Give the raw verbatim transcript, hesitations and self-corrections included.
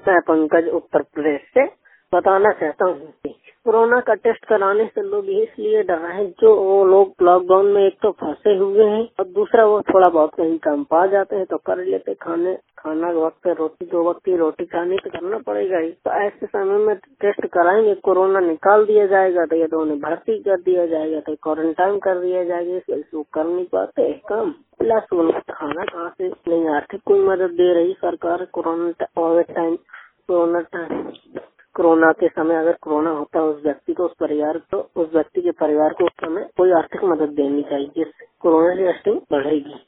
मैं पंकज उत्तर प्रदेश से बताना चाहता हूँ कि कोरोना का टेस्ट कराने से लोग इसलिए डर रहे हैं, जो वो लोग लॉकडाउन में एक तो फंसे हुए हैं और दूसरा वो थोड़ा बहुत कहीं काम पा जाते हैं तो कर लेते। खाने खाना वक्त पे रोटी दो वक्त की रोटी खानी तो करना पड़ेगा ही। तो ऐसे समय में टेस्ट कराएंगे, कोरोना निकाल दिया जाएगा तो ये तो उन्हें भर्ती कर दिया जाएगा, तो क्वारंटाइन कर दिया जाएगा। इसलिए वो कर नहीं पाते काम। प्लस उनका खाना कहाँ से नहीं, आर्थिक कोई मदद दे रही सरकार। Corona time corona time corona के समय अगर कोरोना होता है उस व्यक्ति को, उस परिवार को, उस व्यक्ति के परिवार को उस समय कोई आर्थिक मदद देनी चाहिए, जिससे कोरोना की टेस्टिंग बढ़ेगी।